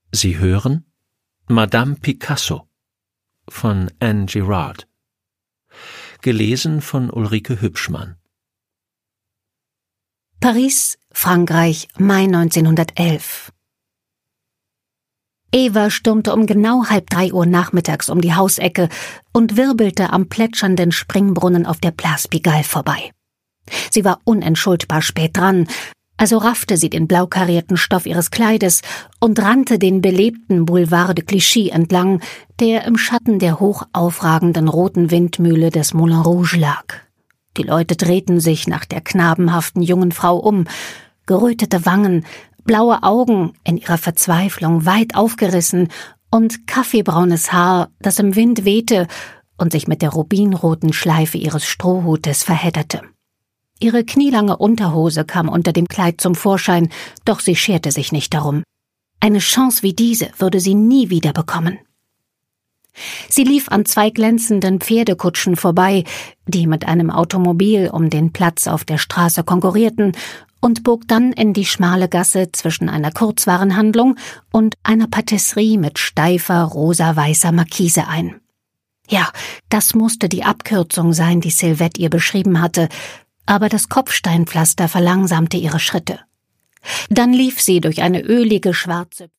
Sie hören Madame Picasso von Anne Girard. Gelesen von Ulrike Hübschmann. Paris, Frankreich, Mai 1911. Eva stürmte um genau 2:30 Uhr nachmittags um die Hausecke und wirbelte am plätschernden Springbrunnen auf der Place Pigalle vorbei. Sie war unentschuldbar spät dran, also raffte sie den blau karierten Stoff ihres Kleides und rannte den belebten Boulevard de Clichy entlang, der im Schatten der hoch aufragenden roten Windmühle des Moulin Rouge lag. Die Leute drehten sich nach der knabenhaften jungen Frau um, gerötete Wangen, blaue Augen in ihrer Verzweiflung weit aufgerissen und kaffeebraunes Haar, das im Wind wehte und sich mit der rubinroten Schleife ihres Strohhutes verhedderte. Ihre knielange Unterhose kam unter dem Kleid zum Vorschein, doch sie scherte sich nicht darum. Eine Chance wie diese würde sie nie wieder bekommen. Sie lief an 2 glänzenden Pferdekutschen vorbei, die mit einem Automobil um den Platz auf der Straße konkurrierten, und bog dann in die schmale Gasse zwischen einer Kurzwarenhandlung und einer Patisserie mit steifer, rosa-weißer Markise ein. Ja, das musste die Abkürzung sein, die Sylvette ihr beschrieben hatte, aber das Kopfsteinpflaster verlangsamte ihre Schritte. Dann lief sie durch eine ölige schwarze